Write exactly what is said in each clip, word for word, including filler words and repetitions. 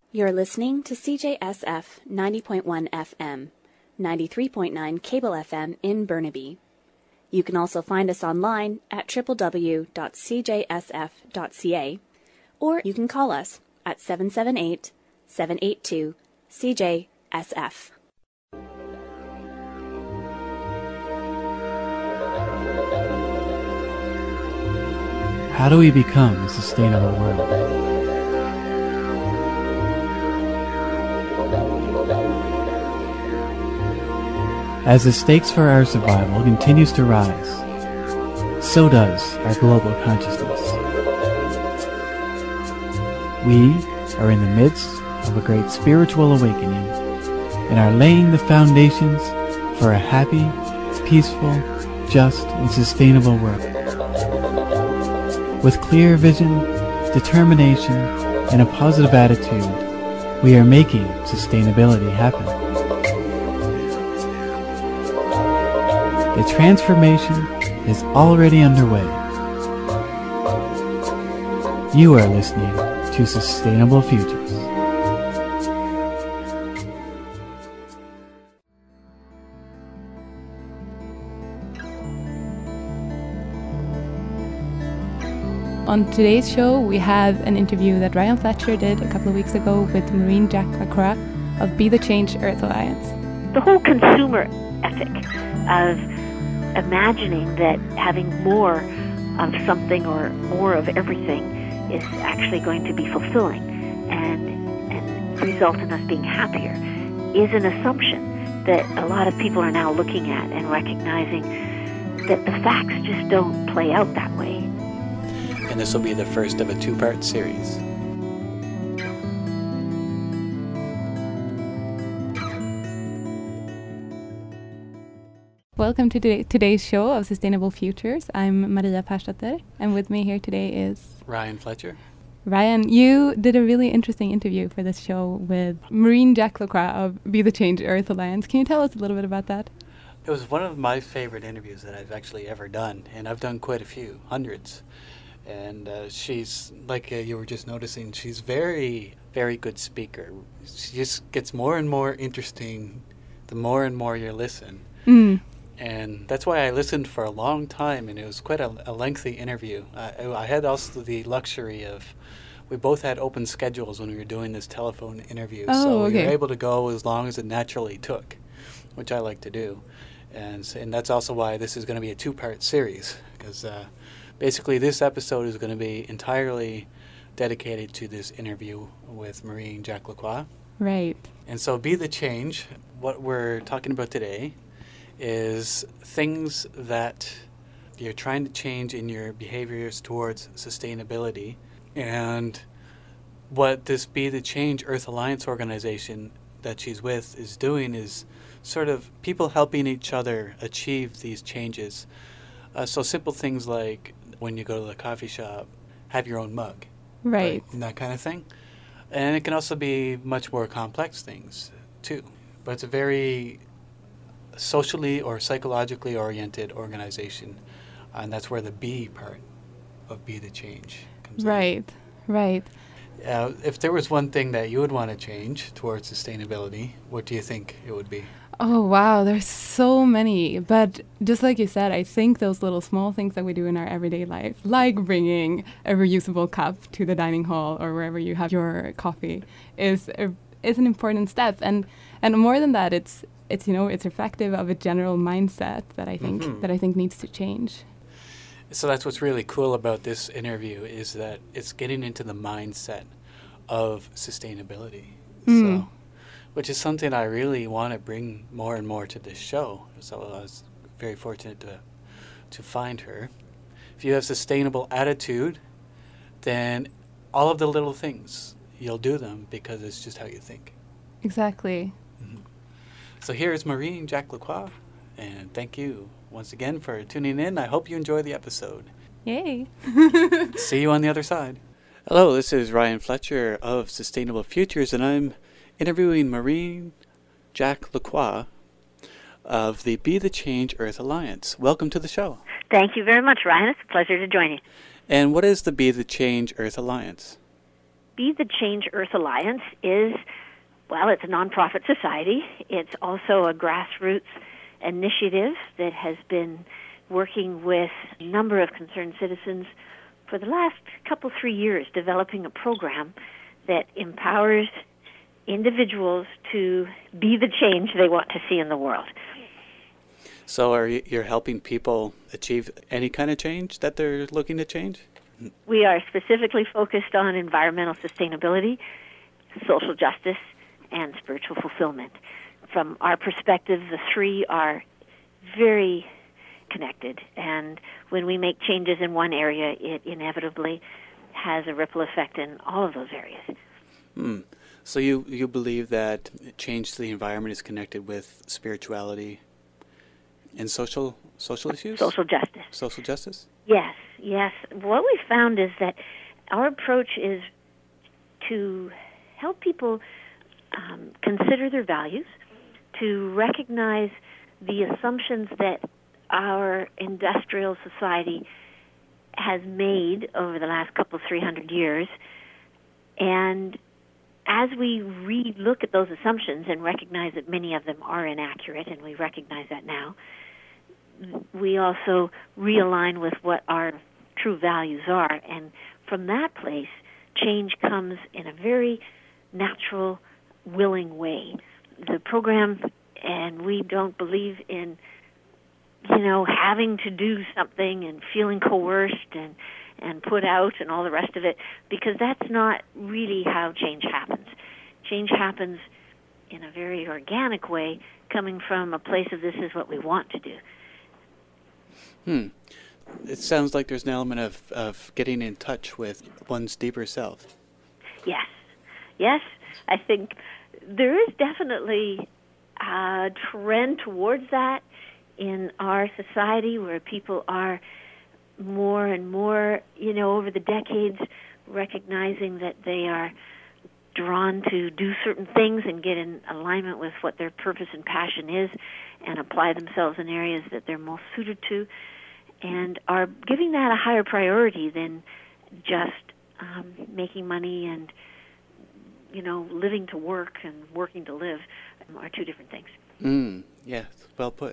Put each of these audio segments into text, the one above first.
You're listening to C J S F ninety point one F M, ninety-three point nine Cable F M in Burnaby. You can also find us online at w w w dot c j s f dot c a, or you can call us at seven seven eight, seven eight two, C J S F. How do we become a sustainable world? As the stakes for our survival continues to rise, so does our global consciousness. We are in the midst of a great spiritual awakening and are laying the foundations for a happy, peaceful, just, and sustainable world. With clear vision, determination, and a positive attitude, we are making sustainability happen. The transformation is already underway. You are listening to Sustainable Futures. On today's show, we have an interview that Ryan Fletcher did a couple of weeks ago with Maureen Jacques Lacroix of Be the Change Earth Alliance. The whole consumer ethic of imagining that having more of something or more of everything is actually going to be fulfilling and, and result in us being happier is an assumption that a lot of people are now looking at and recognizing that the facts just don't play out that way. And this will be the first of a two-part series. Welcome to today, today's show of Sustainable Futures. I'm Maria Persdotter, and with me here today is... Ryan Fletcher. Ryan, you did a really interesting interview for this show with Maureen Jacques Lacroix of Be the Change Earth Alliance. Can you tell us a little bit about that? It was one of my favorite interviews that I've actually ever done, and I've done quite a few, hundreds. And uh, she's, like uh, you were just noticing, she's very, very good speaker. She just gets more and more interesting the more and more you listen. Mm. And that's why I listened for a long time, and it was quite a, a lengthy interview. I, I had also the luxury of, we both had open schedules when we were doing this telephone interview, oh, so okay. we were able to go as long as it naturally took, which I like to do. And, s- and that's also why this is going to be a two-part series, because uh, basically this episode is going to be entirely dedicated to this interview with Maureen Jacques Lacroix. Right. And so Be the Change, what we're talking about today is things that you're trying to change in your behaviors towards sustainability. And what this Be the Change Earth Alliance organization that she's with is doing is sort of people helping each other achieve these changes. Uh, so simple things like when you go to the coffee shop, have your own mug. Right. And that kind of thing. And it can also be much more complex things, too. But it's a very socially or psychologically oriented organization, and that's where the B part of Be the Change comes Right, in. right. Uh, if there was one thing that you would want to change towards sustainability, what do you think it would be? Oh, wow, there's so many. But just like you said, I think those little small things that we do in our everyday life, like bringing a reusable cup to the dining hall or wherever you have your coffee, is a, is an important step. And and more than that, it's it's you know it's reflective of a general mindset that I think Mm-hmm. that I think needs to change. So that's what's really cool about this interview is that it's getting into the mindset of sustainability. Mm. So, which is something I really want to bring more and more to this show. So I was very fortunate to to find her. If you have sustainable attitude, then all of the little things, you'll do them because it's just how you think. Exactly. Mm-hmm. So here is Maureen Jacques Lacroix, and thank you once again for tuning in. I hope you enjoy the episode. Yay. See you on the other side. Hello, this is Ryan Fletcher of Sustainable Futures, and I'm interviewing Maureen Jacques Lacroix of the Be the Change Earth Alliance. Welcome to the show. Thank you very much, Ryan. It's a pleasure to join you. And what is the Be the Change Earth Alliance? Be the Change Earth Alliance is, well, it's a nonprofit society. It's also a grassroots initiative that has been working with a number of concerned citizens for the last couple, three years, developing a program that empowers individuals to be the change they want to see in the world. So are you, you're helping people achieve any kind of change that they're looking to change? We are specifically focused on environmental sustainability, social justice, and spiritual fulfillment. From our perspective, the three are very connected, and when we make changes in one area, it inevitably has a ripple effect in all of those areas. Hmm. So you, you believe that change to the environment is connected with spirituality and social social issues? Social justice. Social justice? Yes, yes. What we found is that our approach is to help people um, consider their values, to recognize the assumptions that our industrial society has made over the last couple, three hundred years, and as we re-look at those assumptions and recognize that many of them are inaccurate, and we recognize that now, we also realign with what our true values are. And from that place, change comes in a very natural, willing way. The program, and we don't believe in, you know, having to do something and feeling coerced and and put out and all the rest of it, because that's not really how change happens. Change happens in a very organic way, coming from a place of this is what we want to do. Hmm. It sounds like there's an element of, of getting in touch with one's deeper self. Yes. Yes, I think there is definitely a trend towards that in our society, where people are more and more, you know, over the decades, recognizing that they are drawn to do certain things and get in alignment with what their purpose and passion is and apply themselves in areas that they're most suited to, and are giving that a higher priority than just um, making money and, you know, living to work and working to live are two different things. Mm, yes, well put.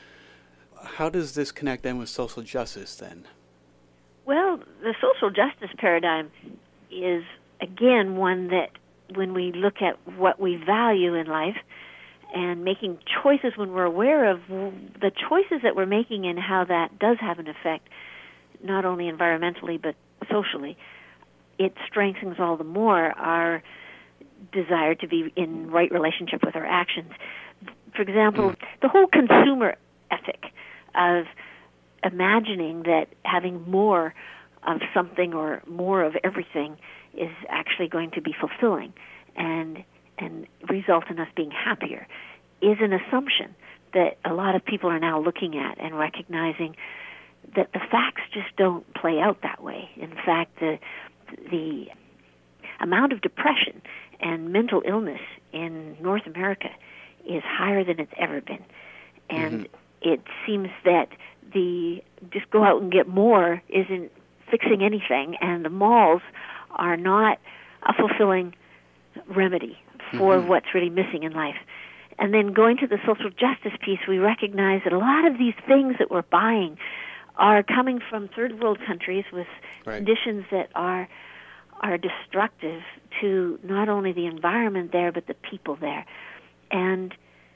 How does this connect then with social justice then? Well, the social justice paradigm is, again, one that when we look at what we value in life and making choices when we're aware of the choices that we're making and how that does have an effect, not only environmentally but socially, it strengthens all the more our desire to be in right relationship with our actions. For example, mm. the whole consumer ethic of imagining that having more of something or more of everything is actually going to be fulfilling and and result in us being happier is an assumption that a lot of people are now looking at and recognizing that the facts just don't play out that way. In fact, the the amount of depression and mental illness in North America is higher than it's ever been. And mm-hmm. it seems that the just go out and get more isn't fixing anything, and the malls are not a fulfilling remedy for mm-hmm. what's really missing in life. And then going to the social justice piece, we recognize that a lot of these things that we're buying are coming from third world countries with right. conditions that are are destructive to not only the environment there, but the people there. And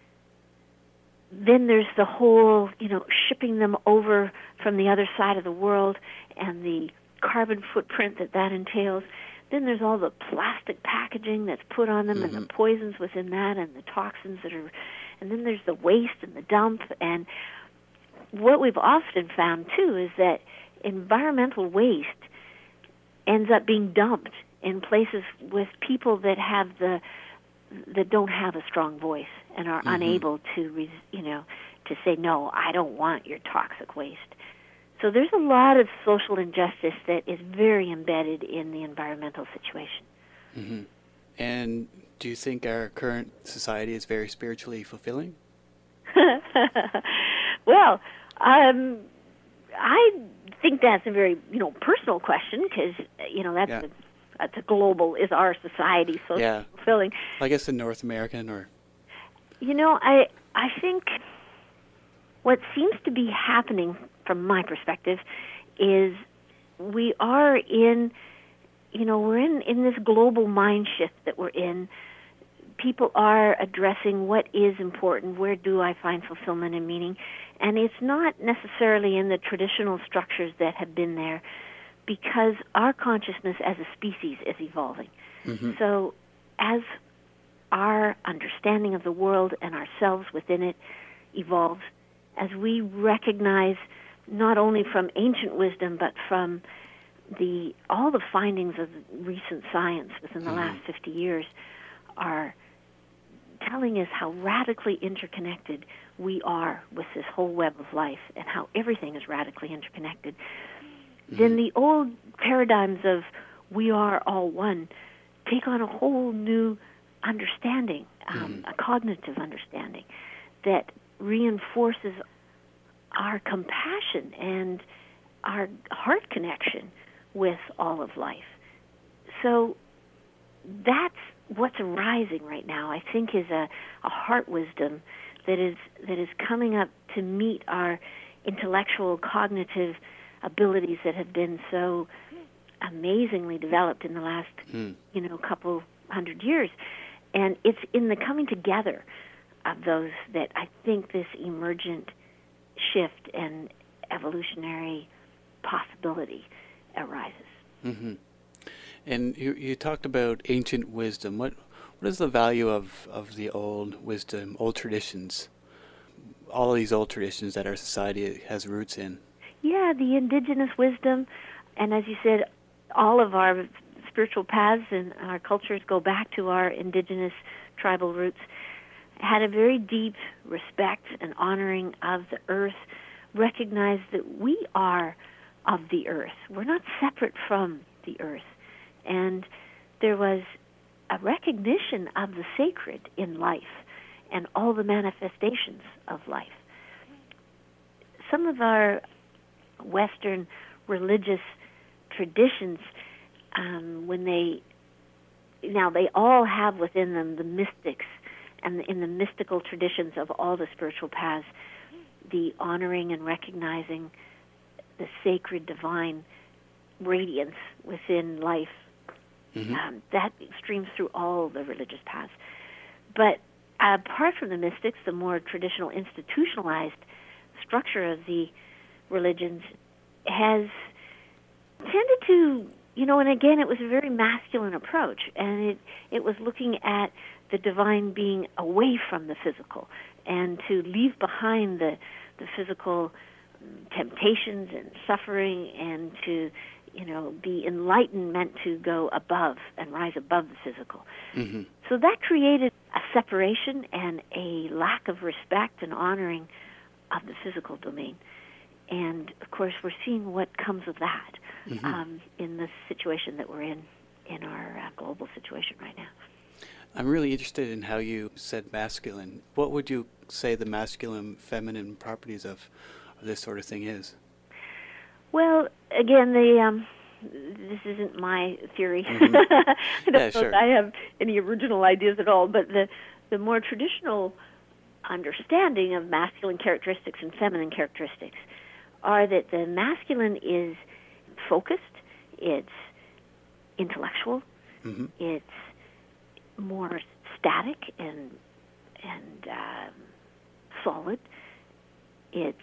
then there's the whole, you know, shipping them over from the other side of the world and the carbon footprint that that entails. Then there's all the plastic packaging that's put on them mm-hmm. and the poisons within that and the toxins that are, and then there's the waste and the dump. And what we've often found, too, is that environmental waste ends up being dumped in places with people that have the that don't have a strong voice and are mm-hmm. unable to, you know, to say, no, I don't want your toxic waste. So there's a lot of social injustice that is very embedded in the environmental situation. Mm-hmm. And do you think our current society is very spiritually fulfilling? Well, um, I think that's a very, you know, personal question because, you know, that's yeah. a uh, the global, is our society so Yeah. fulfilling? I guess the North American or... You know, I I think what seems to be happening from my perspective is we are in, you know, we're in, in this global mind shift that we're in. People are addressing what is important, where do I find fulfillment and meaning, and it's not necessarily in the traditional structures that have been there, because our consciousness as a species is evolving. Mm-hmm. So as our understanding of the world and ourselves within it evolves, as we recognize not only from ancient wisdom but from the all the findings of recent science within the Mm-hmm. last fifty years are telling us how radically interconnected we are with this whole web of life and how everything is radically interconnected, mm-hmm. then the old paradigms of we are all one take on a whole new understanding, um, Mm-hmm. a cognitive understanding that reinforces our compassion and our heart connection with all of life. So that's what's arising right now, I think, is a, a heart wisdom that is that is coming up to meet our intellectual, cognitive abilities that have been so amazingly developed in the last, Mm. you know, couple hundred years. And it's in the coming together of those that I think this emergent shift and evolutionary possibility arises. Mm-hmm. And you you talked about ancient wisdom. What what is the value of, of the old wisdom, old traditions, all of these old traditions that our society has roots in? Yeah, the indigenous wisdom, and as you said, all of our spiritual paths and our cultures go back to our indigenous tribal roots, had a very deep respect and honoring of the earth, recognized that we are of the earth. We're not separate from the earth. And there was a recognition of the sacred in life and all the manifestations of life. Some of our Western religious traditions, um, when they, now they all have within them the mystics, and in the mystical traditions of all the spiritual paths, the honoring and recognizing the sacred divine radiance within life. Mm-hmm. Um, that streams through all the religious paths. But apart from the mystics, the more traditional institutionalized structure of the religions has tended to, you know, and again, it was a very masculine approach, and it, it was looking at the divine being away from the physical and to leave behind the, the physical temptations and suffering, and to, you know, be enlightened meant to go above and rise above the physical. Mm-hmm. So that created a separation and a lack of respect and honoring of the physical domain. And, of course, we're seeing what comes of that Mm-hmm. um, in the situation that we're in, in our uh, global situation right now. I'm really interested in how you said masculine. What would you say the masculine, feminine properties of, of this sort of thing is? Well, again, the um, this isn't my theory. Mm-hmm. I don't Yeah, know sure. if I have any original ideas at all, but the, the more traditional understanding of masculine characteristics and feminine characteristics are that the masculine is focused, it's intellectual, Mm-hmm. it's more static and and um, solid. It's,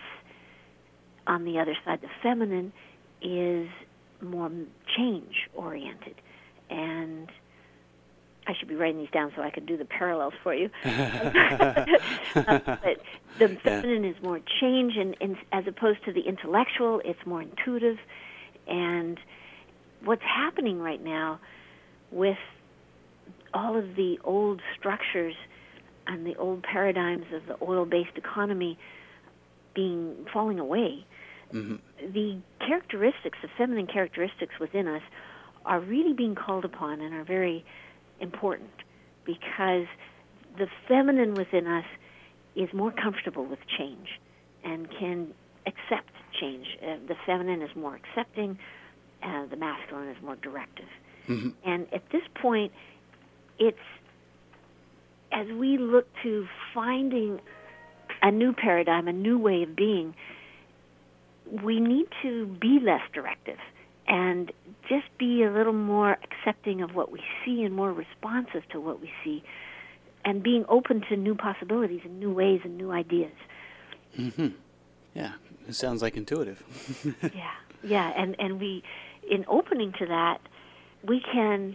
on the other side, the feminine is more change-oriented. And I should be writing these down so I can do the parallels for you. uh, but the feminine is more change, and, and as opposed to the intellectual, it's more intuitive. And what's happening right now with all of the old structures and the old paradigms of the oil-based economy being falling away, Mm-hmm. the characteristics, the feminine characteristics within us, are really being called upon and are very important, because the feminine within us is more comfortable with change and can accept change. Uh, the feminine is more accepting, and the masculine is more directive. Mm-hmm. And at this point, it's as we look to finding a new paradigm, a new way of being, we need to be less directive and just be a little more accepting of what we see and more responsive to what we see, and being open to new possibilities and new ways and new ideas. Mm-hmm. Yeah, it sounds like intuitive. yeah, yeah, and, and we, in opening to that, we can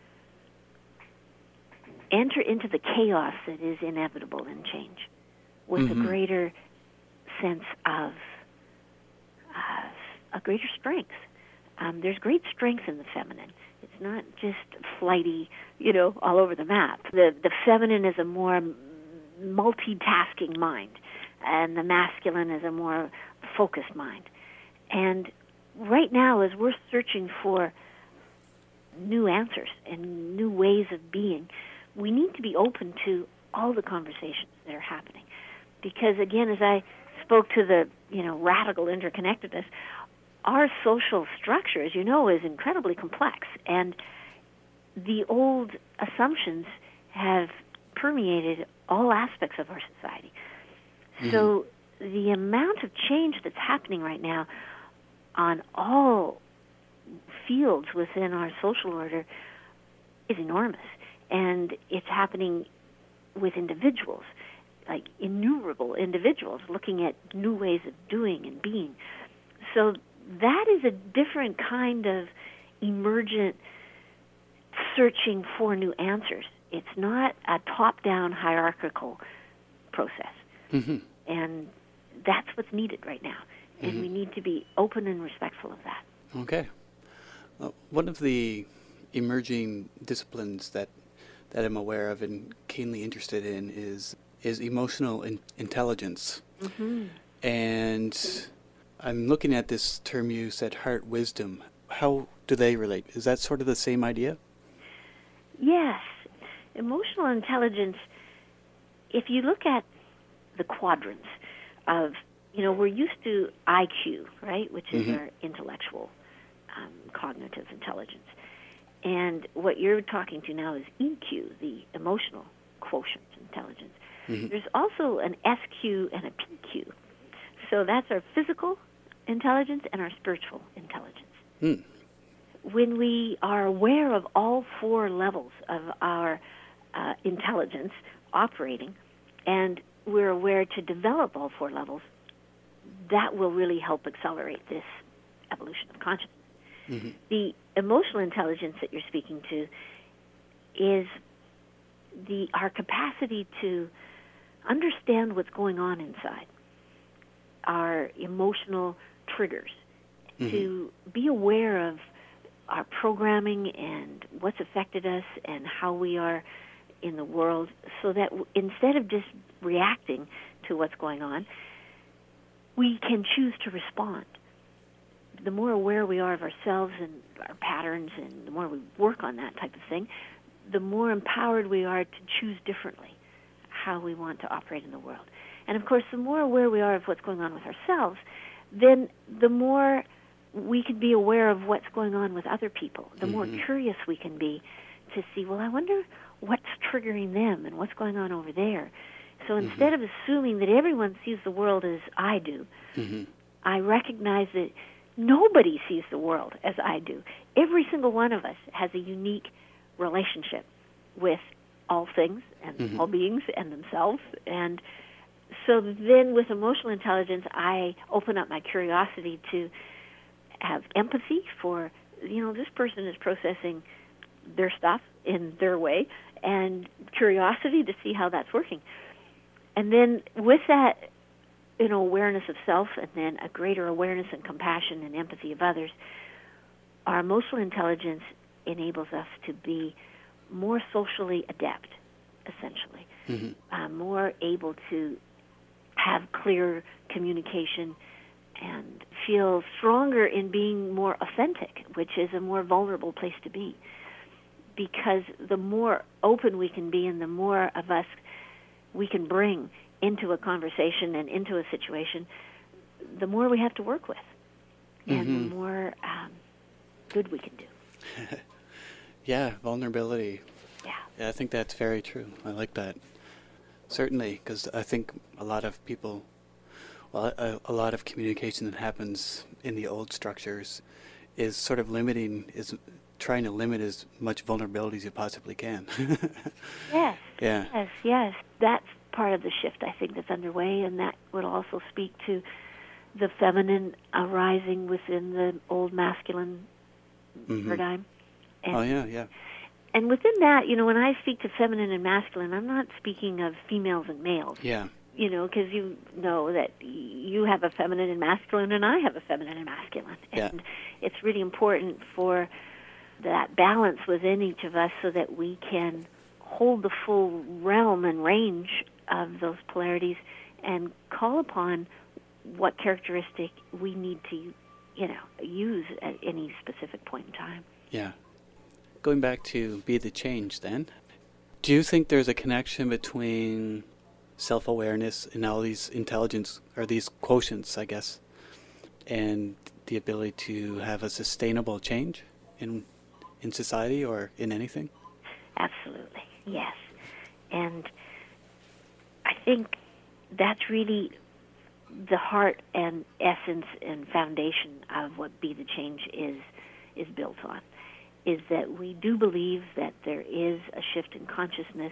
enter into the chaos that is inevitable in change with Mm-hmm. a greater sense of uh, a greater strength. Um, there's great strength in the feminine. It's not just flighty, you know, all over the map. The the feminine is a more multitasking mind, and the masculine is a more focused mind. And right now, as we're searching for new answers and new ways of being, we need to be open to all the conversations that are happening. Because, again, as I spoke to the, you know, radical interconnectedness, our social structure, as you know, is incredibly complex. And the old assumptions have permeated all aspects of our society. Mm-hmm. So the amount of change that's happening right now on all fields within our social order is enormous. And it's happening with individuals, like innumerable individuals looking at new ways of doing and being. So that is a different kind of emergent searching for new answers. It's not a top-down hierarchical process. Mm-hmm. And that's what's needed right now. And mm-hmm. we need to be open and respectful of that. Okay. Uh, one of the emerging disciplines that that I'm aware of and keenly interested in is is emotional in- intelligence. Mm-hmm. And I'm looking at this term you said, heart wisdom. How do they relate? Is that sort of the same idea? Yes. Emotional intelligence, if you look at the quadrants of, you know, we're used to I Q, right, which is mm-hmm. our intellectual um, cognitive intelligence. And what you're talking to now is E Q, the emotional quotient intelligence. Mm-hmm. There's also an S Q and a P Q. So that's our physical intelligence and our spiritual intelligence. Mm. When we are aware of all four levels of our uh, intelligence operating, and we're aware to develop all four levels, that will really help accelerate this evolution of consciousness. Mm-hmm. The emotional intelligence that you're speaking to is the our capacity to understand what's going on inside, our emotional triggers, mm-hmm. to be aware of our programming and what's affected us and how we are in the world, so that w- instead of just reacting to what's going on, we can choose to respond. The more aware we are of ourselves and our patterns, and the more we work on that type of thing, the more empowered we are to choose differently how we want to operate in the world. And, of course, the more aware we are of what's going on with ourselves, then the more we can be aware of what's going on with other people, the mm-hmm. more curious we can be to see, well, I wonder what's triggering them and what's going on over there. So mm-hmm. instead of assuming that everyone sees the world as I do, mm-hmm. I recognize that nobody sees the world as I do. Every single one of us has a unique relationship with all things and mm-hmm. all beings and themselves. And so then with emotional intelligence, I open up my curiosity to have empathy for, you know, this person is processing their stuff in their way, and curiosity to see how that's working. And then with that, you know, awareness of self, and then a greater awareness and compassion and empathy of others, our emotional intelligence enables us to be more socially adept, essentially, mm-hmm. uh, more able to have clear communication and feel stronger in being more authentic, which is a more vulnerable place to be. Because the more open we can be and the more of us we can bring into a conversation and into a situation, the more we have to work with, and mm-hmm. the more um, good we can do. Yeah, vulnerability. Yeah. Yeah, I think that's very true. I like that. Certainly, because I think a lot of people, well, a, a lot of communication that happens in the old structures is sort of limiting, is trying to limit as much vulnerability as you possibly can. Yes. Yeah. Yes, yes. That's part of the shift, I think, that's underway, and that would also speak to the feminine arising within the old masculine Mm-hmm. paradigm. And, Oh, yeah, yeah. and within that, you know, when I speak to feminine and masculine, I'm not speaking of females and males. Yeah. You know, because you know that y- you have a feminine and masculine, and I have a feminine and masculine. Yeah. And it's really important for that balance within each of us so that we can hold the full realm and range of those polarities and call upon what characteristic we need to, you know, use at any specific point in time. Yeah. Going back to Be the Change then, do you think there's a connection between self-awareness and all these intelligence, or these quotients, I guess, and the ability to have a sustainable change in in society or in anything? Absolutely, yes. And I think that's really the heart and essence and foundation of what Be the Change is is built on, is that we do believe that there is a shift in consciousness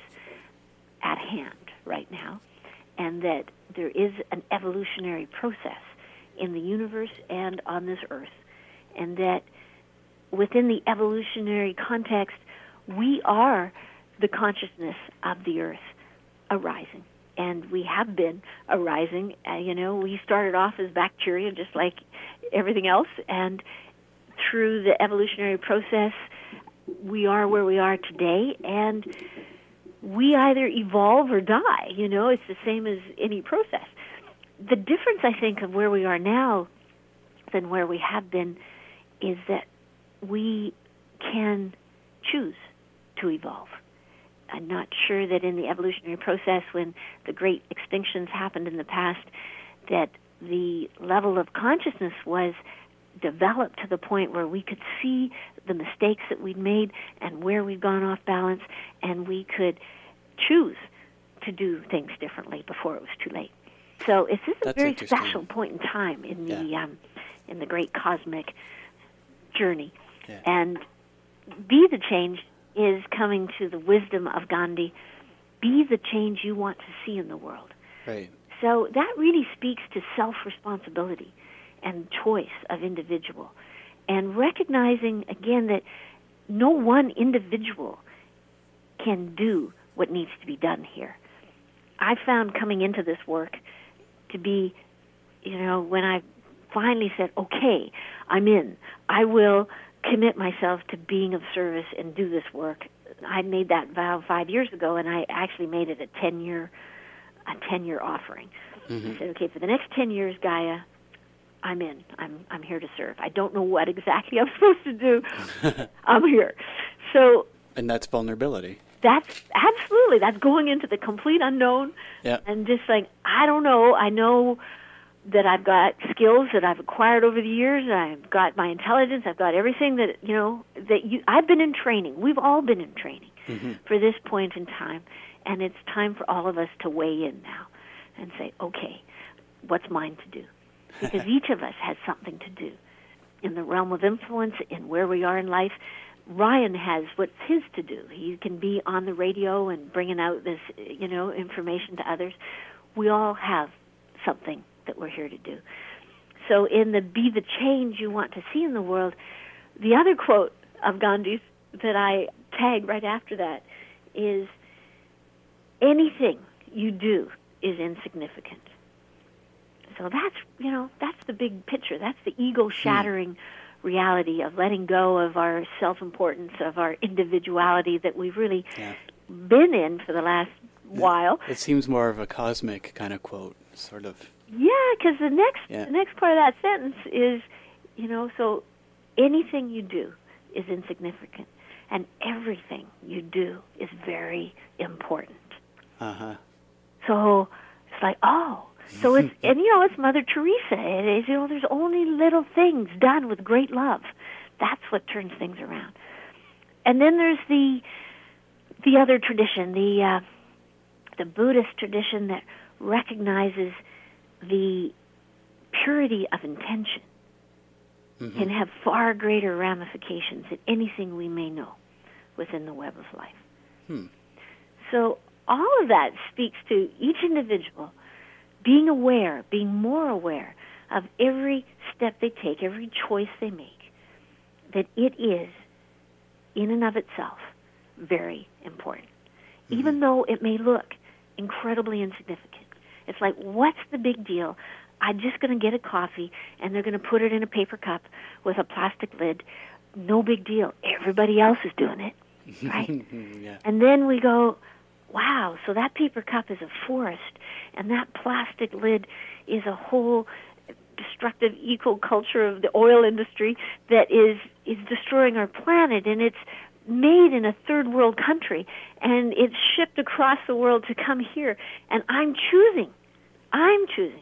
at hand right now, and that there is an evolutionary process in the universe and on this earth, and that within the evolutionary context, we are the consciousness of the earth arising. And we have been arising. Uh, you know, we started off as bacteria just like everything else, and through the evolutionary process, we are where we are today, and we either evolve or die. You know, it's the same as any process. The difference, I think, of where we are now than where we have been is that we can choose to evolve. I'm not sure that in the evolutionary process, when the great extinctions happened in the past, that the level of consciousness was developed to the point where we could see the mistakes that we'd made and where we'd gone off balance, and we could choose to do things differently before it was too late. So it's just a That's very interesting. special point in time in the Yeah. um, in the great cosmic journey. Yeah. And Be the Change is coming to the wisdom of Gandhi. Be the change you want to see in the world. Right. So that really speaks to self-responsibility and choice of individual, and recognizing, again, that no one individual can do what needs to be done here. I found coming into this work to be, you know, when I finally said, okay, I'm in, I will commit myself to being of service and do this work. I made that vow five years ago, and I actually made it a ten-year, a ten-year offering. Mm-hmm. I said, okay, for the next ten years, Gaia, I'm in. I'm I'm here to serve. I don't know what exactly I'm supposed to do. I'm here. So And that's vulnerability. that's absolutely, that's going into the complete unknown. Yeah. And just like, I don't know. I know that I've got skills that I've acquired over the years. I've got my intelligence. I've got everything that, you know, that you, I've been in training. We've all been in training Mm-hmm. for this point in time. And it's time for all of us to weigh in now and say, okay, what's mine to do? Because each of us has something to do. In the realm of influence, in where we are in life, Ryan has what's his to do. He can be on the radio and bringing out this, you know, information to others. We all have something that we're here to do. So in the Be the Change you want to see in the world, the other quote of Gandhi's that I tag right after that is, anything you do is insignificant. So that's, you know, that's the big picture. That's the ego-shattering hmm. reality of letting go of our self-importance, of our individuality that we've really Yeah. been in for the last while. It seems more of a cosmic kind of quote, sort of. Yeah, because the next Yeah. the next part of that sentence is, you know, so anything you do is insignificant, and everything you do is very important. Uh-huh. So it's like, oh, so it's, and you know, it's Mother Teresa. It is, you know, there's only little things done with great love. That's what turns things around. and then there's the the other tradition, the uh, the Buddhist tradition that recognizes the purity of intention mm-hmm. can have far greater ramifications than anything we may know within the web of life. Hmm. So all of that speaks to each individual being aware, being more aware of every step they take, every choice they make, that it is, in and of itself, very important. Mm-hmm. Even though it may look incredibly insignificant. It's like, what's the big deal? I'm just going to get a coffee, and they're going to put it in a paper cup with a plastic lid. No big deal. Everybody else is doing it, right? Yeah. And then we go, wow, so that paper cup is a forest, and that plastic lid is a whole destructive eco-culture of the oil industry that is, is destroying our planet, and it's made in a third world country, and it's shipped across the world to come here, and I'm choosing, I'm choosing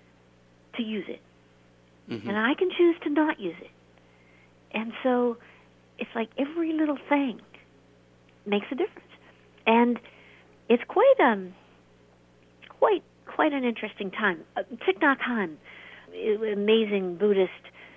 to use it. Mm-hmm. And I can choose to not use it. And so it's like every little thing makes a difference. And it's quite um quite quite an interesting time. Uh, Thich Nhat Hanh, an amazing Buddhist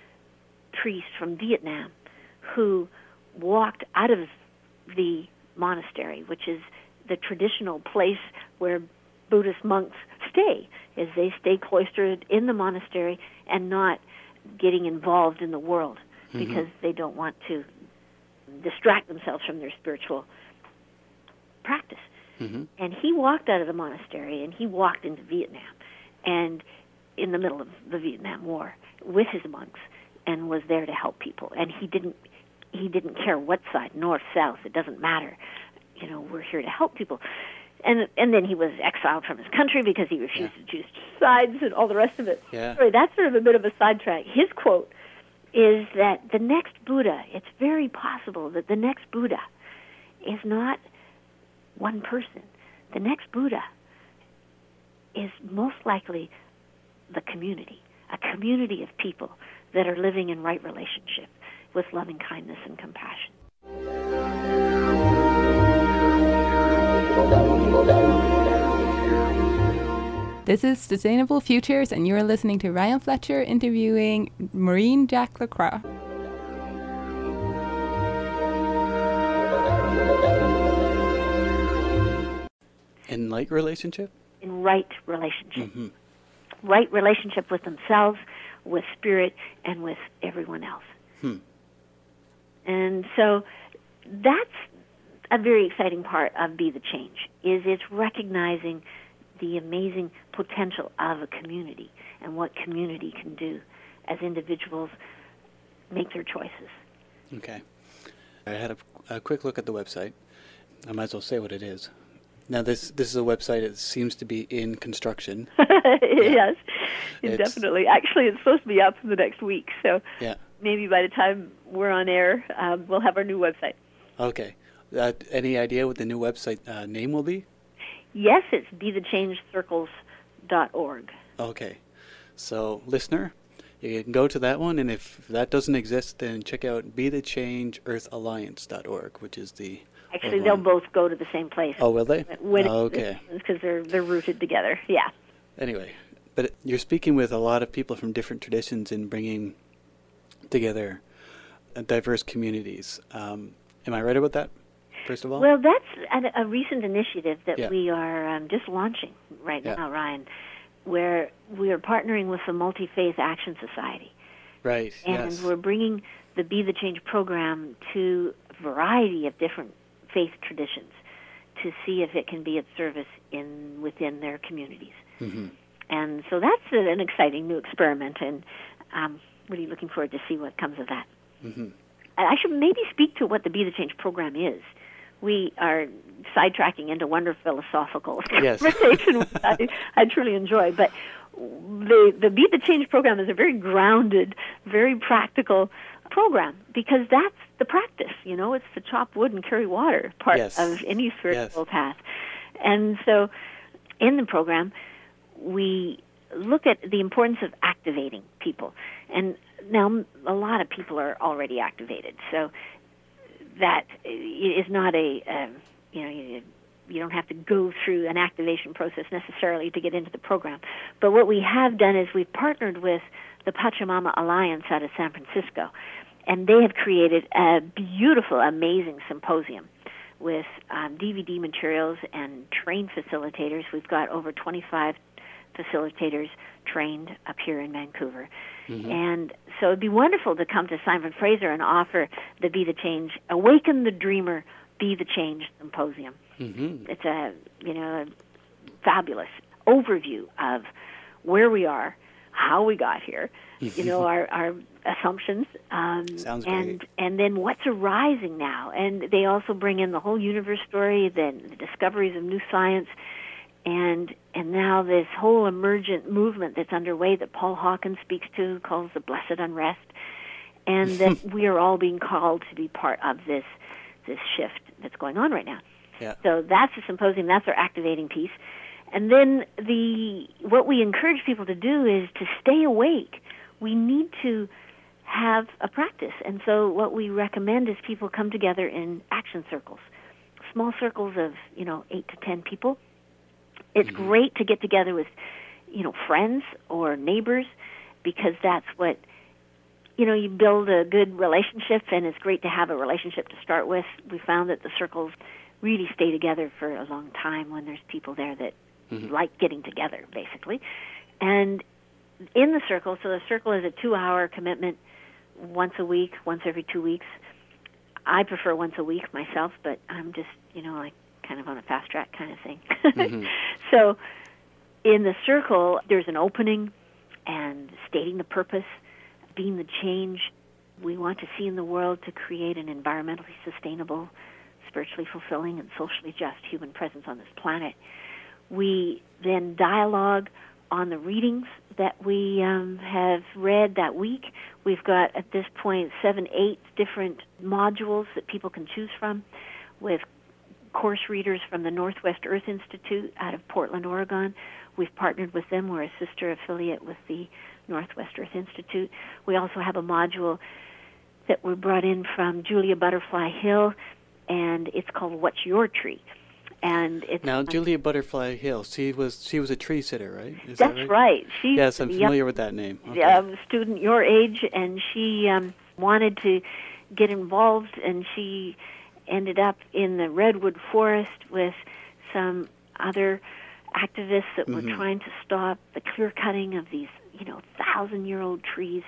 priest from Vietnam, who walked out of the monastery, which is the traditional place where Buddhist monks stay, is they stay cloistered in the monastery and not getting involved in the world mm-hmm. because they don't want to distract themselves from their spiritual practice. Mm-hmm. And he walked out of the monastery and he walked into Vietnam, and in the middle of the Vietnam War with his monks, and was there to help people. And he didn't he didn't care what side, north, south, it doesn't matter. You know, we're here to help people. And and then he was exiled from his country because he refused yeah. to choose sides and all the rest of it. Yeah. Sorry, that's sort of a bit of a sidetrack. His quote is that the next Buddha, it's very possible that the next Buddha is not one person. The next Buddha is most likely the community, a community of people that are living in right relationship with loving kindness and compassion. This is Sustainable Futures, and you're listening to Ryan Fletcher interviewing Maureen Jack Lacroix. In like relationship? In right relationship. Mm-hmm. Right relationship with themselves, with spirit, and with everyone else. Hmm. And so that's a very exciting part of Be the Change, is it's recognizing the amazing potential of a community and what community can do as individuals make their choices. Okay. I had a, a quick look at the website. I might as well say what it is. Now, this this is a website that seems to be in construction. Yes, it's, definitely. Actually, it's supposed to be up in the next week, so yeah. maybe by the time we're on air, um, we'll have our new website. Okay. Uh, any idea what the new website uh, name will be? Yes, it's be the change circles dot org. Okay. So, listener, you can go to that one, and if that doesn't exist, then check out be the change earth alliance dot org, which is the Actually, they'll both go to the same place. Oh, will they? When oh, okay. Because they're they're rooted together. Yeah. Anyway, but you're speaking with a lot of people from different traditions and bringing together uh, diverse communities. Um, am I right about that? First of all. Well, that's a, a recent initiative that yeah. we are um, just launching right yeah. now, Ryan, where we are partnering with the Multi-Faith Action Society. Right. And yes. we're bringing the Be the Change program to a variety of different faith traditions to see if it can be of service in within their communities. Mm-hmm. And so that's an exciting new experiment, and I'm really looking forward to see what comes of that. Mm-hmm. I should maybe speak to what the Be the Change program is. We are sidetracking into wonderful philosophical yes. conversation, which I, I truly enjoy. But the, the Be the Change program is a very grounded, very practical program, because that's the practice, you know, it's the chop wood and carry water part yes. of any spiritual yes. path. And so in the program, we look at the importance of activating people. And now a lot of people are already activated, so that is not a, um, you know, you, you don't have to go through an activation process necessarily to get into the program. But what we have done is we've partnered with the Pachamama Alliance out of San Francisco, and they have created a beautiful, amazing symposium with um, D V D materials and trained facilitators. We've got over twenty-five facilitators trained up here in Vancouver. Mm-hmm. And so it'd be wonderful to come to Simon Fraser and offer the Be the Change, Awaken the Dreamer, Be the Change Symposium. Mm-hmm. It's a, you know, a fabulous overview of where we are, how we got here, you know, our, our assumptions, um, Sounds and great. and then what's arising now. And they also bring in the whole universe story, then the discoveries of new science, and and now this whole emergent movement that's underway that Paul Hawkins speaks to, calls the Blessed Unrest, and that we are all being called to be part of this this shift that's going on right now. Yeah. So that's the symposium. That's our activating piece. And then the what we encourage people to do is to stay awake. We need to have a practice. And so what we recommend is people come together in action circles, small circles of, you know, eight to ten people. It's mm-hmm. great to get together with, you know, friends or neighbors, because that's what, you know, you build a good relationship, and it's great to have a relationship to start with. We found that the circles really stay together for a long time when there's people there that mm-hmm. like getting together, basically. And in the circle, so the circle is a two-hour commitment once a week, once every two weeks. I prefer once a week myself, but I'm just, you know, like kind of on a fast track kind of thing. Mm-hmm. So in the circle, there's an opening and stating the purpose, being the change we want to see in the world to create an environmentally sustainable, spiritually fulfilling, and socially just human presence on this planet. We then dialogue on the readings that we um, have read that week. We've got, at this point, seven, eight different modules that people can choose from, with course readers from the Northwest Earth Institute out of Portland, Oregon. We've partnered with them. We're a sister affiliate with the Northwest Earth Institute. We also have a module that we brought in from Julia Butterfly Hill, and it's called What's Your Tree? And it's now Julia Butterfly Hill. She was she was a tree sitter, right? Is that's that right? right. She's yes, I'm familiar with that name. Okay. A student your age, and she um, wanted to get involved, and she ended up in the redwood forest with some other activists that mm-hmm. were trying to stop the clear cutting of these, you know, thousand-year-old trees.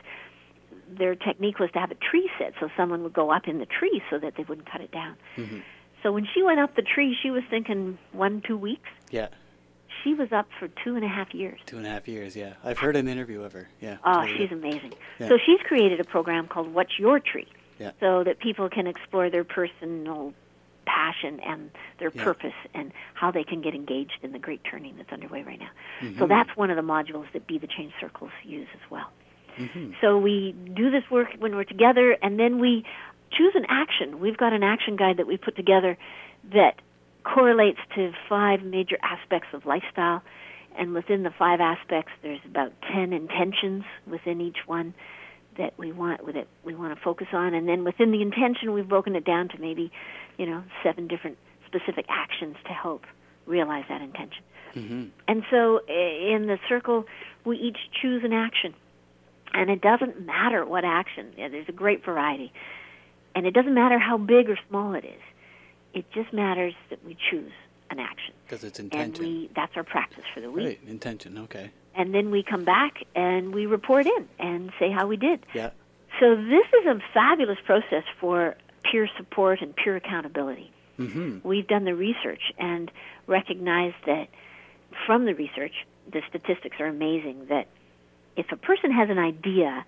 Their technique was to have a tree sit, so someone would go up in the tree so that they wouldn't cut it down. Mm-hmm. So when she went up the tree, she was thinking one, two weeks. Yeah. She was up for two and a half years. Two and a half years, yeah. I've heard an interview of her, yeah. Oh, totally. She's amazing. Yeah. So she's created a program called What's Your Tree? Yeah. So that people can explore their personal passion and their yeah. purpose and how they can get engaged in the great turning that's underway right now. Mm-hmm. So that's one of the modules that Be the Change Circles use as well. Mm-hmm. So we do this work when we're together, and then we choose an action. We've got an action guide that we put together that correlates to five major aspects of lifestyle, and within the five aspects, there's about ten intentions within each one that we want with it we want to focus on, and then within the intention, we've broken it down to maybe, you know, seven different specific actions to help realize that intention. Mm-hmm. And so, in the circle, we each choose an action, and it doesn't matter what action. There's a great variety, and it doesn't matter how big or small it is. It just matters that we choose an action. Because it's intention. And we, that's our practice for the week. Right, intention, okay. And then we come back and we report in and say how we did. Yeah. So this is a fabulous process for peer support and peer accountability. Mm-hmm. We've done the research and recognized that from the research, the statistics are amazing, that if a person has an idea,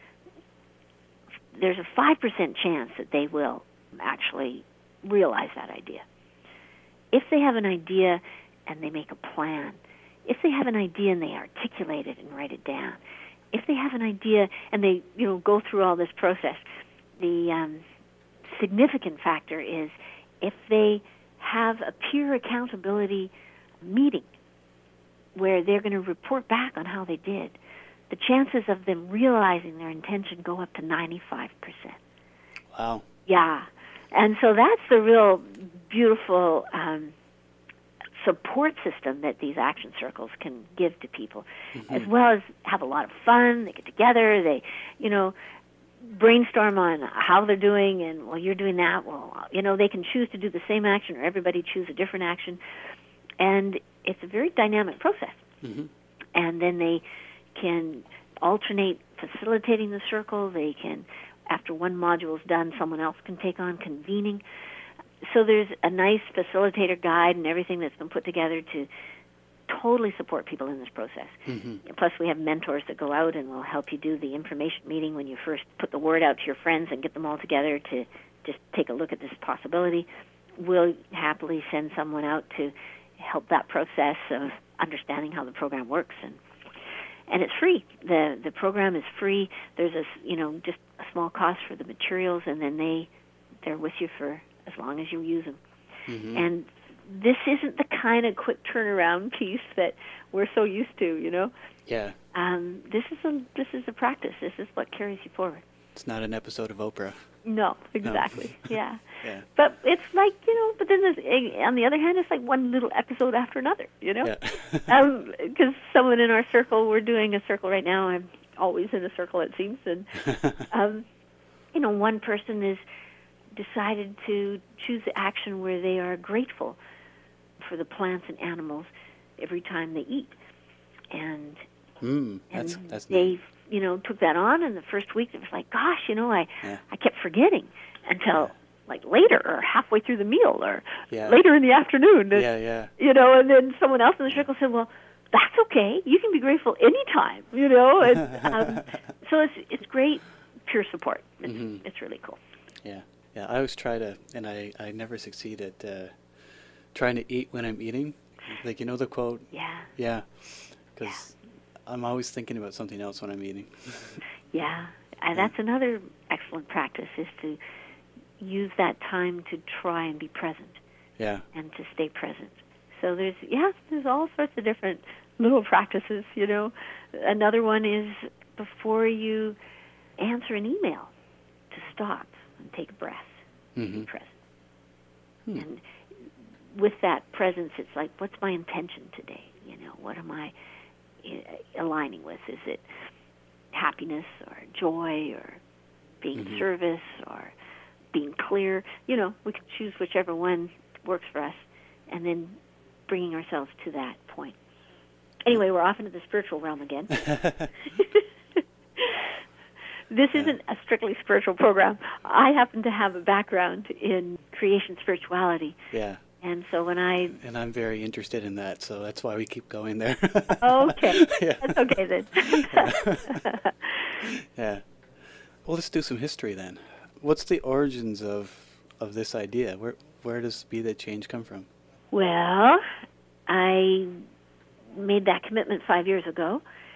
there's a five percent chance that they will actually realize that idea. If they have an idea and they make a plan, if they have an idea and they articulate it and write it down, if they have an idea and they, you know, go through all this process, the um, significant factor is if they have a peer accountability meeting where they're going to report back on how they did, the chances of them realizing their intention go up to ninety-five percent. Wow. Yeah. And so that's the real beautiful um, support system that these action circles can give to people, mm-hmm. as well as have a lot of fun. They get together, they, you know, brainstorm on how they're doing, and, well, you're doing that. Well, you know, they can choose to do the same action, or everybody choose a different action. And it's a very dynamic process. Mm-hmm. And then they can alternate facilitating the circle. They can, after one module is done, someone else can take on convening. So there's a nice facilitator guide and everything that's been put together to totally support people in this process. Mm-hmm. Plus, we have mentors that go out and will help you do the information meeting when you first put the word out to your friends and get them all together to just take a look at this possibility. We'll happily send someone out to help that process of understanding how the program works, and and it's free. the The program is free. There's a you know just a small cost for the materials, and then they they're with you for as long as you use them. Mm-hmm. And this isn't the kind of quick turnaround piece that we're so used to, you know. Yeah. Um, this is a this is a practice. This is what carries you forward. It's not an episode of Oprah. No, exactly. No. yeah. yeah. But it's like, you know, but then there's, on the other hand, it's like one little episode after another, you know? Because yeah. um, someone in our circle, we're doing a circle right now. I'm always in a circle, it seems. And, um, you know, one person has decided to choose the action where they are grateful for the plants and animals every time they eat. And, mm, that's, and that's they... neat. you know, took that on, and the first week it was like, gosh, you know, I yeah. I kept forgetting until yeah. like later or halfway through the meal or yeah. later in the afternoon. And, yeah, yeah. You know, and then someone else in the circle said, well, that's okay. You can be grateful anytime, you know. And um, so it's it's great peer support. It's, mm-hmm. it's really cool. Yeah, yeah. I always try to, and I, I never succeed at uh, trying to eat when I'm eating. Like, you know the quote? Yeah. Yeah. Because... Yeah. I'm always thinking about something else when I'm eating. yeah, and that's another excellent practice, is to use that time to try and be present. Yeah. And to stay present. So there's, yeah, there's all sorts of different little practices, you know. Another one is before you answer an email, to stop and take a breath, mm-hmm. be present. Hmm. And with that presence, it's like, what's my intention today? You know, what am I aligning with? Is it happiness or joy or being mm-hmm. of service or being clear? You know, we can choose whichever one works for us, and then bringing ourselves to that point. Anyway, we're off into the spiritual realm again. This isn't a strictly spiritual program. I happen to have a background in creation spirituality. Yeah. And so when I... And I'm very interested in that, so that's why we keep going there. Okay. Yeah. That's okay then. yeah. yeah. Well, let's do some history then. What's the origins of of this idea? Where where does Be That Change come from? Well, I made that commitment five years ago,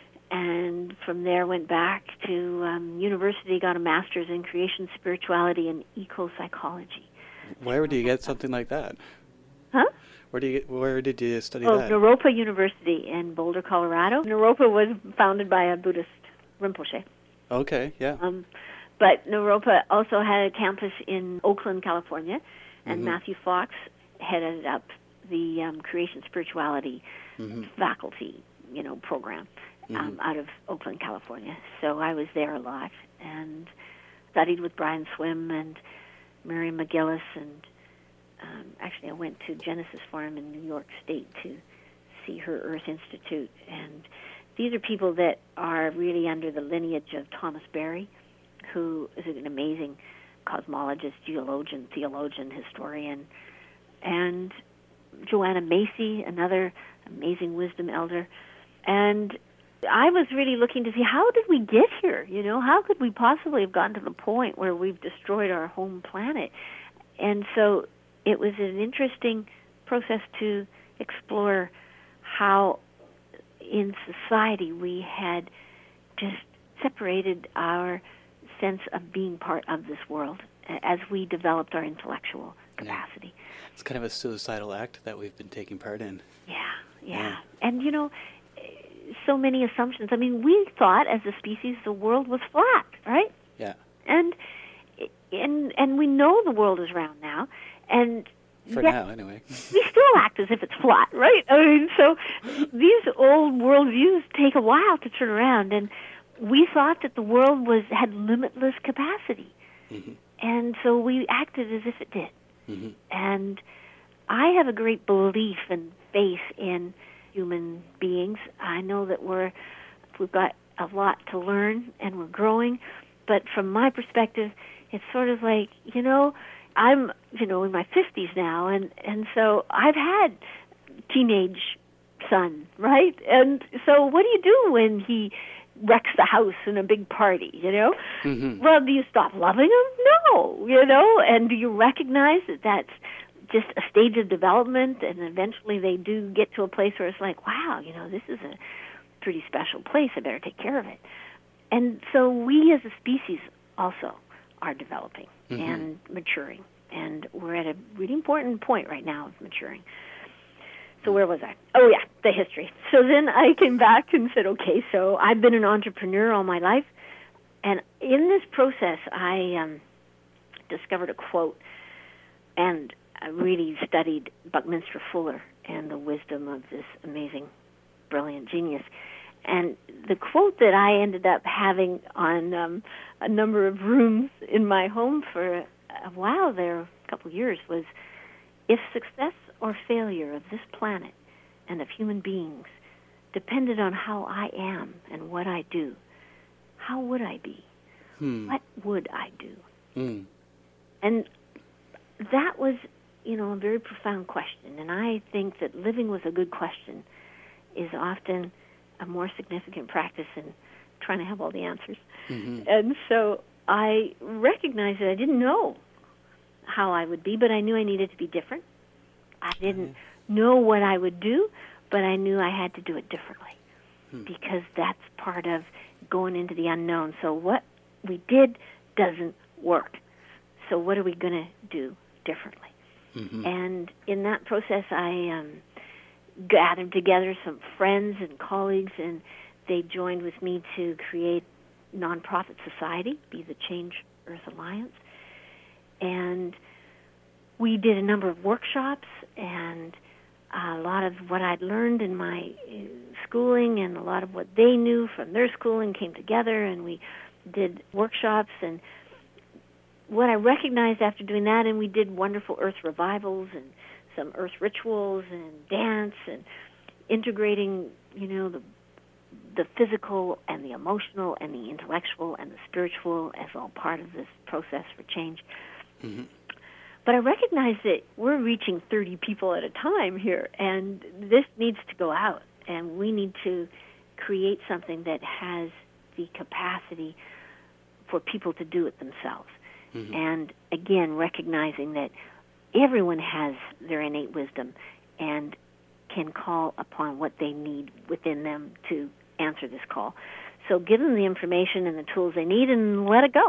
and from there went back to um, university, got a master's in creation spirituality and eco-psychology. Where do you get something like that? Huh? Where do you get, where did you study oh, that? Naropa University in Boulder, Colorado. Naropa was founded by a Buddhist Rinpoche. Okay, yeah. Um, but Naropa also had a campus in Oakland, California, and mm-hmm. Matthew Fox headed up the um, creation spirituality mm-hmm. faculty, you know, program um, mm-hmm. out of Oakland, California. So I was there a lot and studied with Brian Swim and Miriam McGillis, and um, actually I went to Genesis Farm in New York State to see her Earth Institute. And these are people that are really under the lineage of Thomas Berry, who is an amazing cosmologist, geologian, theologian, historian, and Joanna Macy, another amazing wisdom elder. And I was really looking to see, how did we get here? You know, how could we possibly have gotten to the point where we've destroyed our home planet? And so it was an interesting process to explore how in society we had just separated our sense of being part of this world as we developed our intellectual capacity. Yeah. It's kind of a suicidal act that we've been taking part in. Yeah, yeah. yeah. And, you know, so many assumptions. I mean, we thought as a species the world was flat, right? Yeah. And and and we know the world is round now, and For yet now, anyway. we still act as if it's flat, right? I mean, so these old worldviews take a while to turn around, and we thought that the world was had limitless capacity, mm-hmm. and so we acted as if it did. Mm-hmm. And I have a great belief and faith in human beings. I know that we're we've got a lot to learn, and we're growing. But from my perspective, it's sort of like, you know, I'm, you know, in my fifties now, and, and so I've had teenage son, right? And so what do you do when he wrecks the house in a big party, you know? Mm-hmm. Well, do you stop loving him? No, you know? And do you recognize that that's just a stage of development, and eventually they do get to a place where it's like, wow, you know, this is a pretty special place. I better take care of it. And so we as a species also are developing mm-hmm. and maturing. And we're at a really important point right now of maturing. So where was I? Oh, yeah, the history. So then I came back and said, okay, so I've been an entrepreneur all my life. And in this process, I um, discovered a quote, and I really studied Buckminster Fuller and the wisdom of this amazing, brilliant genius. And the quote that I ended up having on um, a number of rooms in my home for a while there, a couple of years, was, if success or failure of this planet and of human beings depended on how I am and what I do, how would I be? Hmm. What would I do? Hmm. And that was, you know, a very profound question. And I think that living with a good question is often a more significant practice than trying to have all the answers. Mm-hmm. And so I recognized that I didn't know how I would be, but I knew I needed to be different. I didn't mm-hmm. know what I would do, but I knew I had to do it differently hmm. because that's part of going into the unknown. So what we did doesn't work. So what are we going to do differently? Mm-hmm. And in that process, I um, gathered together some friends and colleagues, and they joined with me to create nonprofit society, Be the Change Earth Alliance. And we did a number of workshops, and a lot of what I'd learned in my schooling and a lot of what they knew from their schooling came together, and we did workshops. And what I recognized after doing that, and we did wonderful earth revivals and some earth rituals and dance and integrating, you know, the the physical and the emotional and the intellectual and the spiritual as all part of this process for change. Mm-hmm. But I recognize that we're reaching thirty people at a time here, and this needs to go out, and we need to create something that has the capacity for people to do it themselves. Mm-hmm. And again, recognizing that everyone has their innate wisdom and can call upon what they need within them to answer this call. So give them the information and the tools they need and let it go.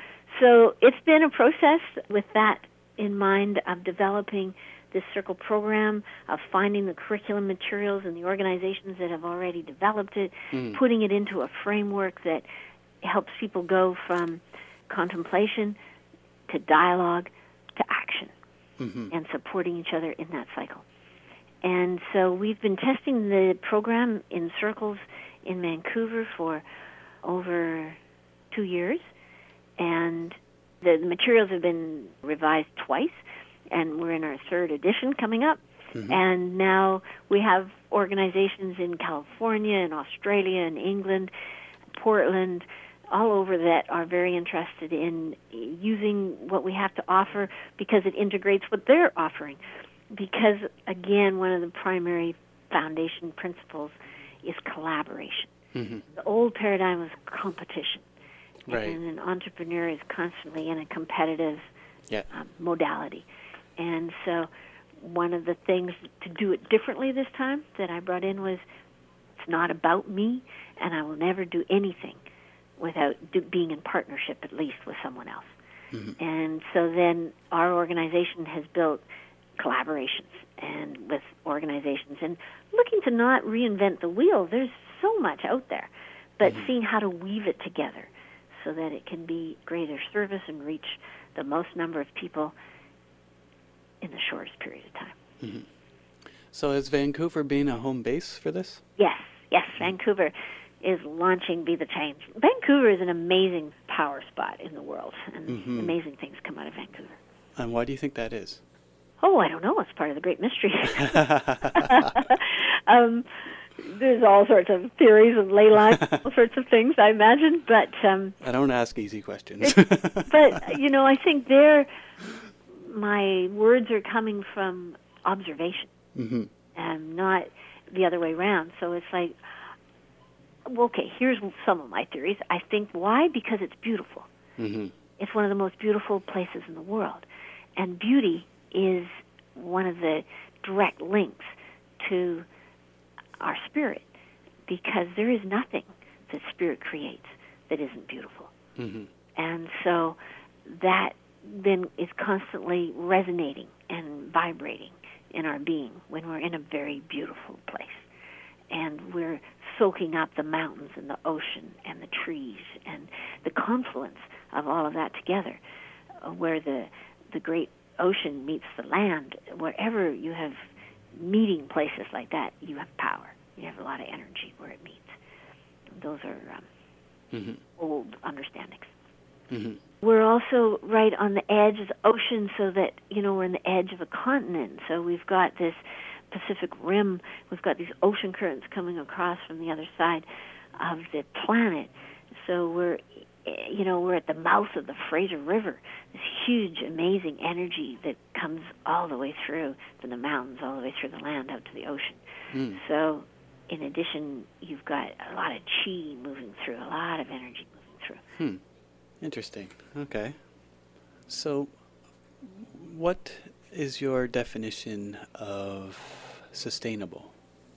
So it's been a process with that in mind of developing this circle program, of finding the curriculum materials and the organizations that have already developed it, mm. putting it into a framework that helps people go from contemplation to dialogue to action, mm-hmm. and supporting each other in that cycle. And so we've been testing the program in circles in Vancouver for over two years, and the materials have been revised twice, and we're in our third edition coming up. Mm-hmm. And now we have organizations in California and Australia and England, Portland, all over that are very interested in using what we have to offer because it integrates what they're offering. Because, again, one of the primary foundation principles is collaboration. Mm-hmm. The old paradigm was competition. Right. And an entrepreneur is constantly in a competitive yeah. um, modality. And so one of the things to do it differently this time that I brought in was it's not about me, and I will never do anything without do, being in partnership at least with someone else. Mm-hmm. And so then our organization has built collaborations and with organizations and looking to not reinvent the wheel. There's so much out there, but mm-hmm. seeing how to weave it together so that it can be greater service and reach the most number of people in the shortest period of time. Mm-hmm. So is Vancouver being a home base for this? Yes, yes, Vancouver is launching Be the Change. Vancouver is an amazing power spot in the world, and mm-hmm. amazing things come out of Vancouver. And why do you think that is? Oh, I don't know. It's part of the great mystery. um, there's all sorts of theories and ley lines, all sorts of things, I imagine. But um, I don't ask easy questions. But, you know, I think there, my words are coming from observation, mm-hmm. and not the other way around. So it's like, well, okay, here's some of my theories. I think, why? Because it's beautiful. Mm-hmm. It's one of the most beautiful places in the world. And beauty is one of the direct links to our spirit, because there is nothing that spirit creates that isn't beautiful. Mm-hmm. And so that then is constantly resonating and vibrating in our being when we're in a very beautiful place. And we're soaking up the mountains and the ocean and the trees and the confluence of all of that together, uh, where the the great ocean meets the land. Wherever you have meeting places like that, you have power. You have a lot of energy where it meets. Those are um, mm-hmm. old understandings. Mm-hmm. We're also right on the edge of the ocean, so that, you know, we're on the edge of a continent. So we've got this Pacific Rim. We've got these ocean currents coming across from the other side of the planet. So we're, you know, we're at the mouth of the Fraser River, this huge, amazing energy that comes all the way through from the mountains, all the way through the land out to the ocean. Mm. So in addition, you've got a lot of chi moving through, a lot of energy moving through. Hmm. Interesting. Okay. So what is your definition of sustainable?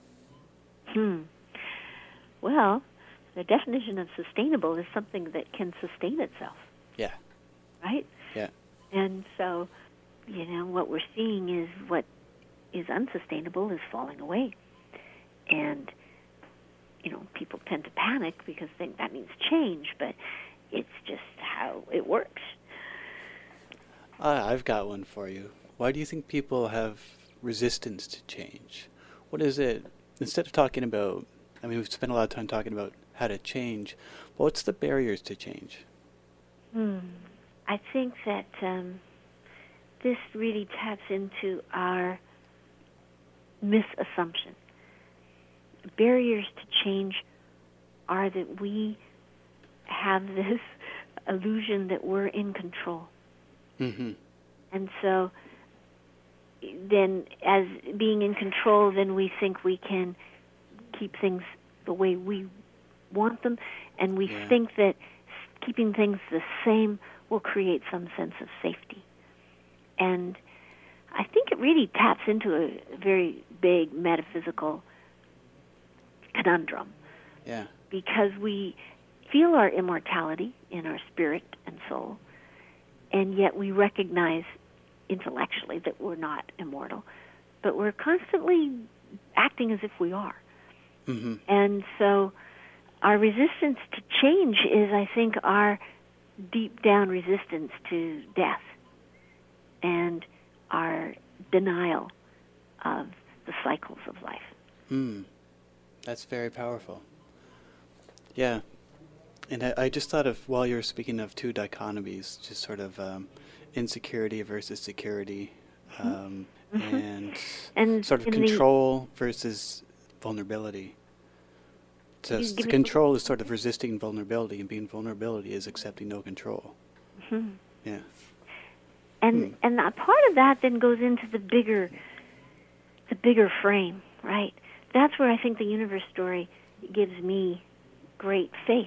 Hmm. Well, the definition of sustainable is something that can sustain itself. Yeah. Right? Yeah. And so, you know, what we're seeing is what is unsustainable is falling away. And, you know, people tend to panic because they think that means change, but it's just how it works. Uh, I've got one for you. Why do you think people have resistance to change? What is it? Instead of talking about, I mean, we've spent a lot of time talking about how to change, but what's the barriers to change? Hmm. I think that um, this really taps into our misassumption. Barriers to change are that we have this illusion that we're in control. Mm-hmm. And so then, as being in control, then we think we can keep things the way we want them, and we yeah. think that keeping things the same will create some sense of safety. And I think it really taps into a very big metaphysical conundrum. Yeah. Because we feel our immortality in our spirit and soul, and yet we recognize intellectually that we're not immortal, but we're constantly acting as if we are. Mm-hmm. And so our resistance to change is, I think, our deep down resistance to death and our denial of the cycles of life. Mm. That's very powerful. Yeah. And I, I just thought of, while you were speaking of two dichotomies, just sort of um, insecurity versus security, um, mm-hmm. and, and sort of control versus vulnerability. So s- control is sort of resisting vulnerability, and being vulnerability is accepting no control. Mm-hmm. Yeah. And hmm. and a part of that then goes into the bigger, the bigger frame, right? That's where I think the universe story gives me great faith.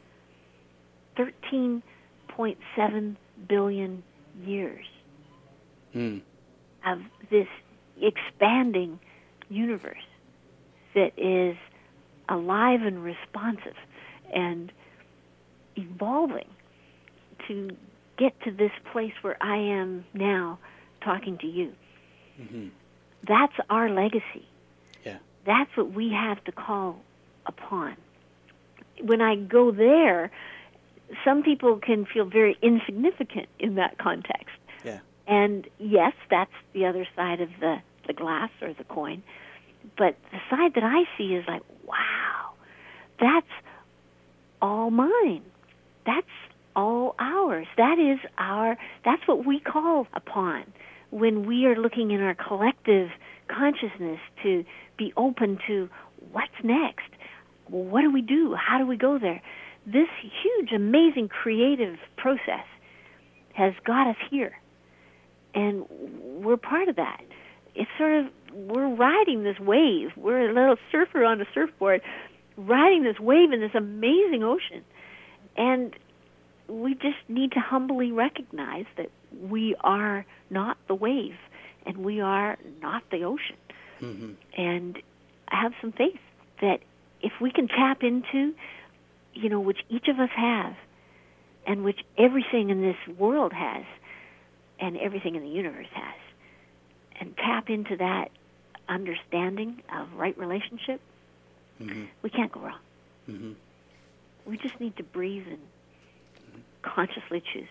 thirteen point seven billion years Mm. of this expanding universe that is alive and responsive and evolving to get to this place where I am now talking to you. Mm-hmm. That's our legacy. Yeah. That's what we have to call upon. When I go there, some people can feel very insignificant in that context. Yeah. And yes, that's the other side of the, the glass or the coin. But the side that I see is like, wow, that's all mine. That's all ours. That is our, that's what we call upon when we are looking in our collective consciousness to be open to what's next. Well, what do we do? How do we go there? This huge, amazing creative process has got us here. And we're part of that. It's sort of, we're riding this wave. We're a little surfer on a surfboard, riding this wave in this amazing ocean. And we just need to humbly recognize that we are not the wave, and we are not the ocean. Mm-hmm. And have some faith that if we can tap into, you know, which each of us have, and which everything in this world has, and everything in the universe has, and tap into that understanding of right relationship, Mm-hmm. we can't go wrong. Mm-hmm. We just need to breathe and consciously choose.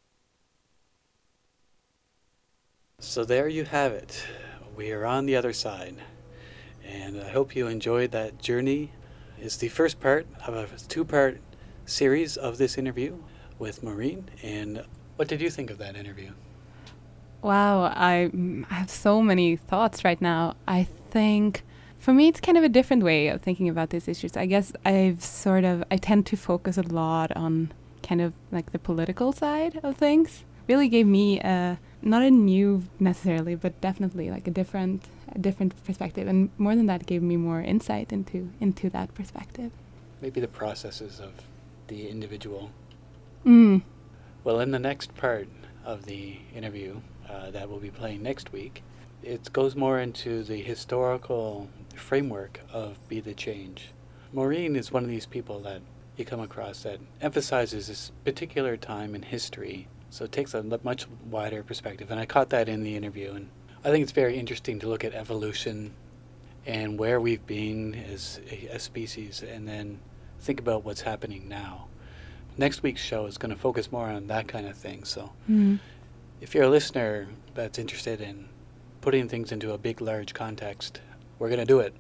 So there you have it. We are on the other side. And I hope you enjoyed that journey. It's the first part of a two-part series of this interview with Maureen. And what did you think of that interview? Wow, I, mm, I have so many thoughts right now. I think for me it's kind of a different way of thinking about these issues. I guess I've sort of, I tend to focus a lot on kind of like the political side of things. Really gave me a, not a new necessarily, but definitely like a different a different perspective. And more than that, gave me more insight into into that perspective. Maybe the processes of the individual. Mm. Well, in the next part of the interview uh, that we'll be playing next week, it goes more into the historical framework of Be the Change. Maureen is one of these people that you come across that emphasizes this particular time in history, so it takes a much wider perspective, and I caught that in the interview, and I think it's very interesting to look at evolution and where we've been as a, a species, and then think about what's happening now. Next week's show is going to focus more on that kind of thing, so Mm. if you're a listener that's interested in putting things into a big, large context, we're going to do it.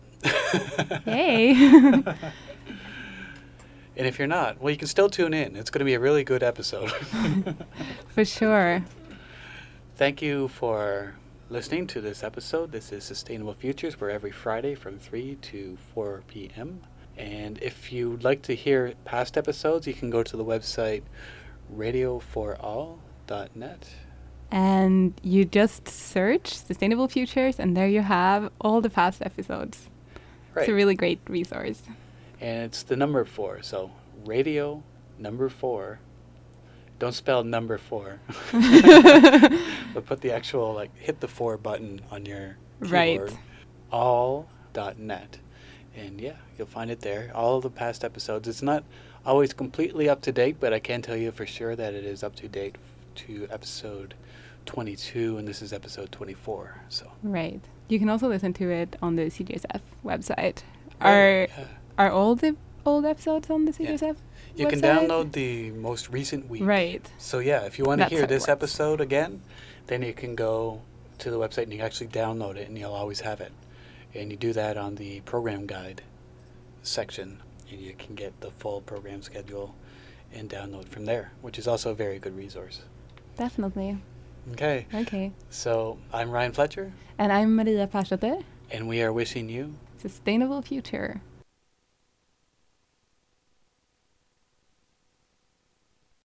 Yay! And if you're not, well, you can still tune in. It's going to be a really good episode. For sure. Thank you for listening to this episode. This is Sustainable Futures. We're every Friday from three to four p.m. And if you'd like to hear past episodes, you can go to the website radio for all dot net. And you just search Sustainable Futures, and there you have all the past episodes. Right. It's a really great resource. And it's the number four. So radio number four. Don't spell number four. But put the actual, like, hit the four button on your keyboard. Right. all dot net. And yeah, you'll find it there. All of the past episodes. It's not always completely up to date, but I can tell you for sure that it is up to date to episode twenty-two, and this is episode twenty-four. So Right. You can also listen to it on the C J S F website. Right, Are yeah. are all the old episodes on the C J S F You website? can download the most recent week. Right. So yeah, if you want to That's hear how it this works. episode again, then you can go to the website and you can actually download it, and you'll always have it. And you do that on the program guide section, and you can get the full program schedule and download from there, which is also a very good resource. Definitely. Okay, Okay. so I'm Ryan Fletcher, And I'm Maria Persdotter. and we are wishing you Sustainable Future.